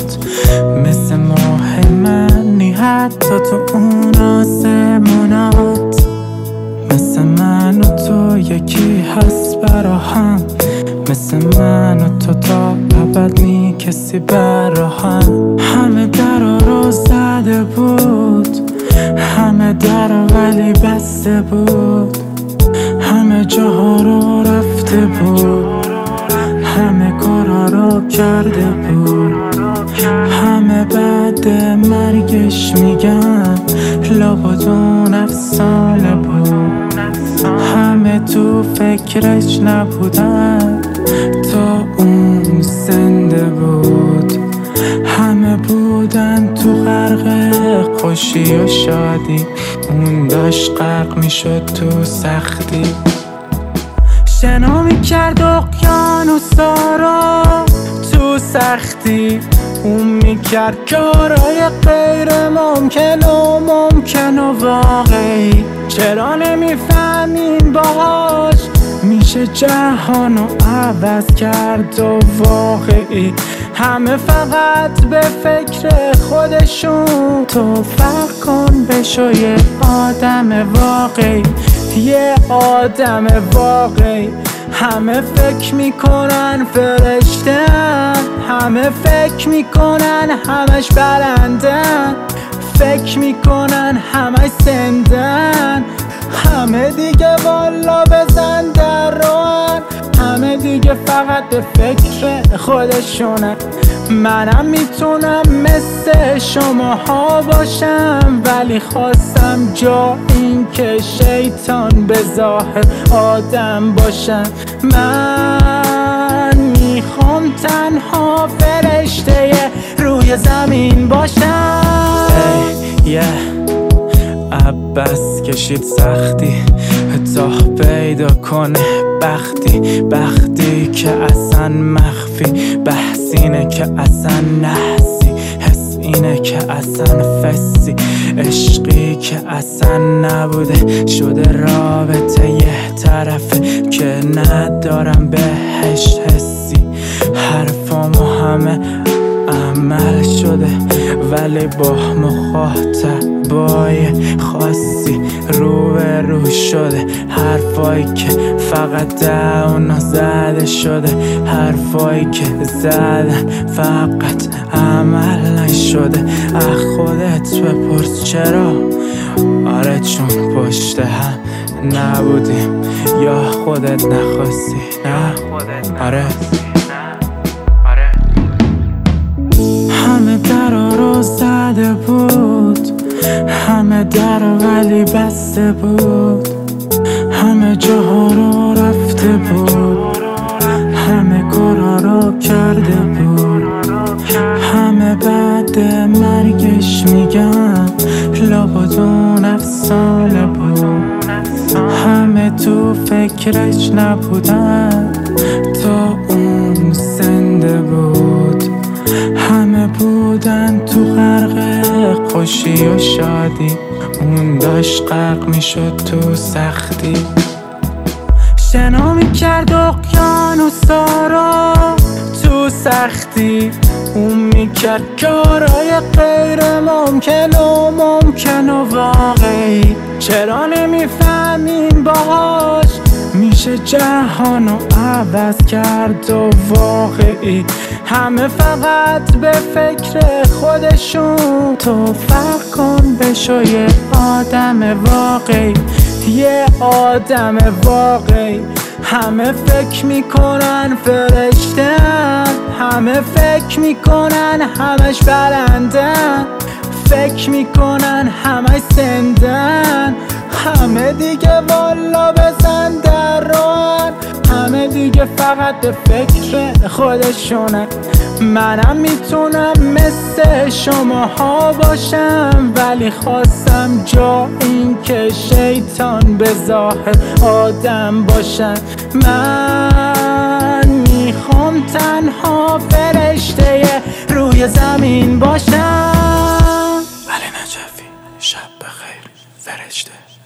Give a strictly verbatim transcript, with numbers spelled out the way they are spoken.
مثل ماه منی حتی تو اون آسمونات. مثل من و تو یکی هست برا هم، مثل من و تو تا ابد نی کسی برا هم. همه درا رو زده بود، همه درا ولی بسته بود، همه جاها رو رفته بود، همه کارا رو کرده بود، همه بعد مرگش میگن لابد افسانه بود. همه تو فکرش نبودن تا اون زنده بود، همه بودن تو غرق خوشی و شادی، اون داشت غرق میشد تو سختی. شنا میکرد اقیانوسا را تو سختی، اون میکرد کارای غیر ممکن و ممکن و واقعی. چرا نمیفهمیم باهاش میشه جهانو عوض کرد و واقعی. همه فقط به فکر خودشون، تو فرق کن بشو یه آدم واقعی، یه آدم واقعی. همه فکر میکنن فرشته‌ان، همه فکر میکنن همش برندن، فکر میکنن همش زندن. همه دیگه والا بزن در روان، همه دیگه فقط به فکر خودشونن. منم میتونم مثل شماها باشم، ولی خواستم جا این که شیطان به ظاهر آدم باشم. من میخوام تنها فرشته روی زمین باشم. hey, yeah. عباس کشید سختی تا پیدا کنه بختی، بختی که اصلا مخفی، بحث اینه که اصلا نحسی، حس اینه که اصلا فسی، عشقی که اصلا نبوده شده رابطه یه طرفه که ندارم بهش حسی. حرفامو همه عمل شده ولی با مخاطبای خاصی رو به رو شده. حرفایی که فقط اونا زده شده، حرفایی که زدن فقط عمل نشده. اخ خودت بپرس چرا؟ آره چون پشت هم نبودیم، یا خودت نخواستی؟ نه آره همه درا رو زده بود، همه درا ولی بسته بود، همه جاها رو رفته بود، همه کارا رو کرده بود، همه بعد مرگش میگن لابد افسانه بود. همه تو فکرش نبودن تا اون زنده بود، همه بودن تو غرق خوشی و شادی، اون داشت غرق میشد تو سختی. شنا میکرد اقیانوسا را تو سختی، اون میکرد کارای غیر ممکن و ممکن و واقعی. چرا نمیفهمیم باهاش میشه جهانو عوض کرد و واقعی. همه فقط به فکر خودشون، تو فرق کن بشو یه آدم واقعی، یه آدم واقعی. همه فکر میکنن فرشته‌ان، همه فکر میکنن همش برندن، فکر میکنن همش زندن. همه دیگه والا بزن در روان، همه دیگه فقط به فکر خودشونن. منم میتونم مثل شماها باشم، ولی خواستم جا این که شیطان به ظاهر آدم باشم. من میخوام تنها فرشته روی زمین باشم. علی نجفی، شب بخیر فرشته.